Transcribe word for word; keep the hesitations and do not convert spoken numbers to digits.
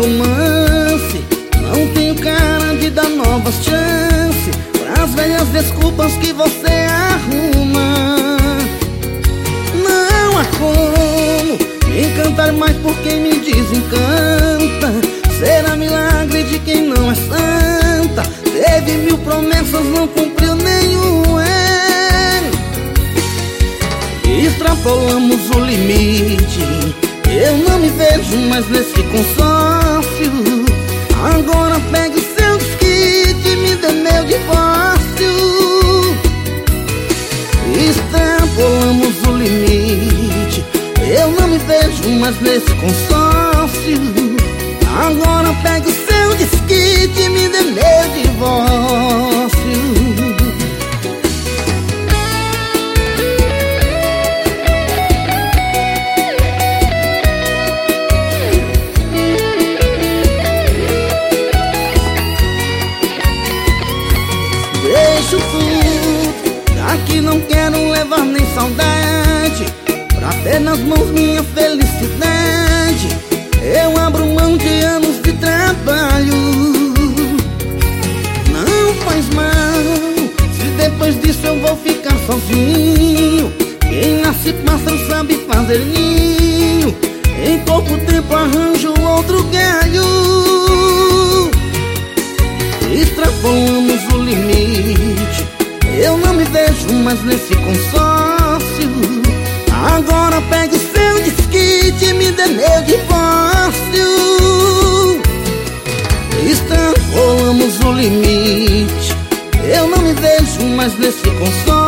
romance, não tenho cara de dar novas chances pras velhas desculpas que você arruma. Não há como me encantar mais por quem me desencanta. Será milagre de quem não é santa. Teve mil promessas, não cumpriu nenhuma. Extrapolamos o limite, eu não me vejo mais nesse consórcio. Agora pegue o seu desquite e me dê meu divórcio. Extrapolamos o limite, eu não me vejo mais nesse consórcio. Agora pegue o seu desquite e me dê meu divórcio. Deixo tudo, daqui não quero levar nem saudade, pra ter nas mãos minha felicidade. Eu abro mão de anos de trabalho. Não faz mal, se depois disso eu vou ficar sozinho. Quem nasce pássaro sabe fazer ninho. Em pouco tempo arranjo outro galho. Extrapolamos o limite, eu não me vejo mais nesse consórcio. Agora pegue o seu desquite e me dê meu divórcio. Extrapolamos o limite, eu não me vejo mais nesse consórcio.